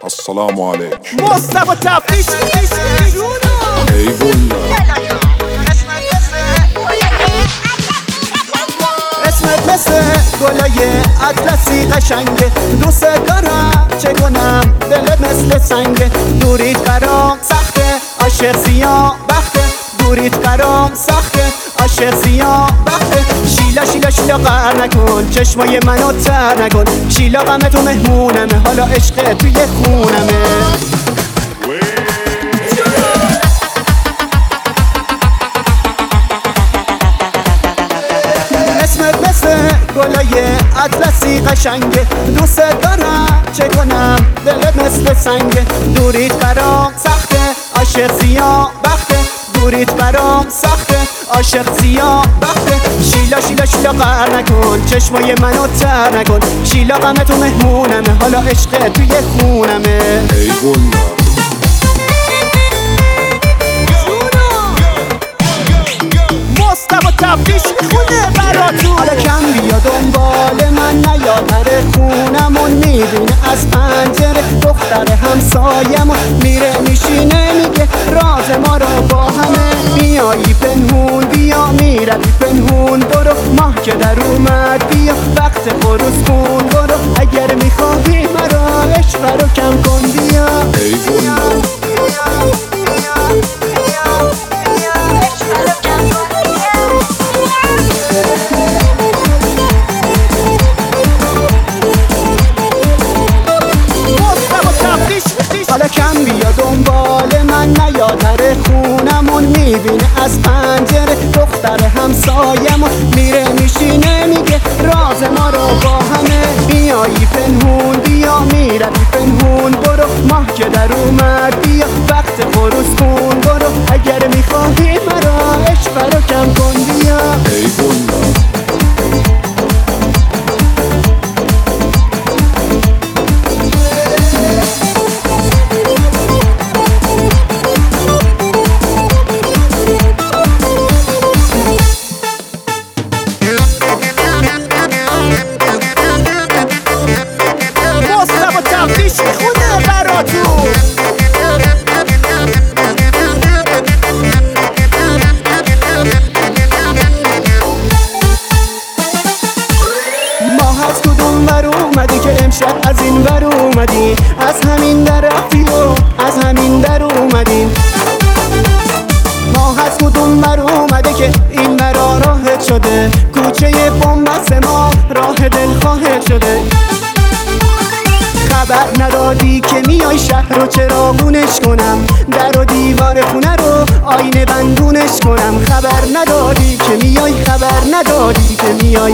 السلام عليك مصطفى تفتیش اسمت مثل گلای اطلسی قشنگه، دوست دارم چه کنم دلت مثل سنگه. دوریت برام سخته عاشق سیاه بخته، دوریت برام سخته عاشق سیاه بخته. شیلا شیلا شیلا قهر نکن، چشمای منو تر نکن. شیلا غم تو مهمونمه، حالا عشق توی خونمه. اسمت مثل گلای اطلسی قشنگه، دوست دارم چه کنم دلت مثل سنگه. دوریت برام سخته عاشق سیاه بخته، دوریت برام سخته عاشق سیاه بخته. شیلا شیلا شیلا قهر نکن، چشمای منو تر نکن. شیلا غم تو مهمونمه، حالا عشق توی خونمه. مصطفى تفتیش میخونه براتون. حالا کم بیا دنبال من نیا، در خونمون میبینه از پنجره دختر همسایمون میره میشینه میگه راز ما رو با همه. میایی پنهون بیا، میروی پنهون برو، ماه که در اومد بیا وقت خروس کن برو. اگر میخواهی مرا عشق رو کم کن بیا. حالا کم بیا دنبال من نیا، در خونمون میبینه از پنجره دختر همسایمون میره میشینه میگه راز ما رو با همه. میایی پنهون بیا، میروی پنهون برو، ماه که در اومد بیا وقت خروس کن برو. اگر میخواهی مرا عشق رو کم کن بیا. از کدوم ور اومدی که امشب از این ور اومدی؟ از همین در رفتی و از همین در اومدیم. ما از کدوم ور اومده که این ورا راهت شده؟ کوچه بنبست ما راه دلخواهت شده. خبر ندادی که میای شهر رو چراغونش کنم، در و دیوار خونه رو آینه بندونش کنم. خبر ندادی که میای، خبر ندادی که میای.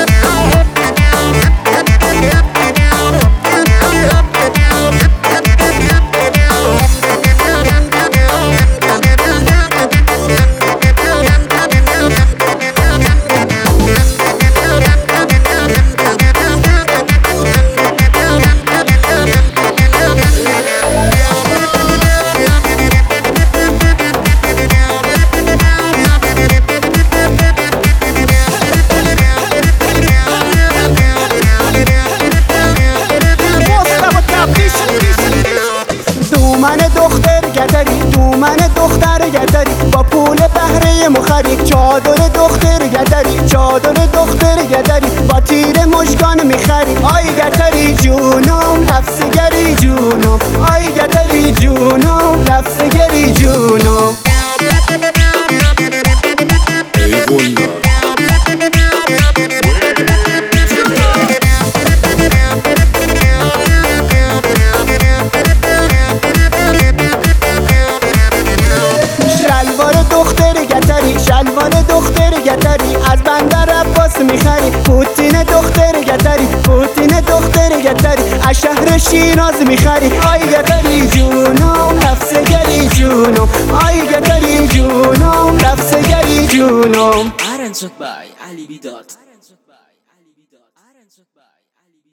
دومن دختر گدری با پول بهره مخری. چادر دختر گدری، چادر دختر گدری با تیر مژگان میخری. آی گدری جونم لفظگری جونم، آی گدری جونم لفظگری جونم. شلوار دختر گدری از بندر عباس میخری. پوتین دختر گدری، پوتین دختر گدری از شهر شیراز میخری. آی گدری جونم لفظگری جونم، آی گدری جونم لفظگری جونم. Arranged by Ali Bidot.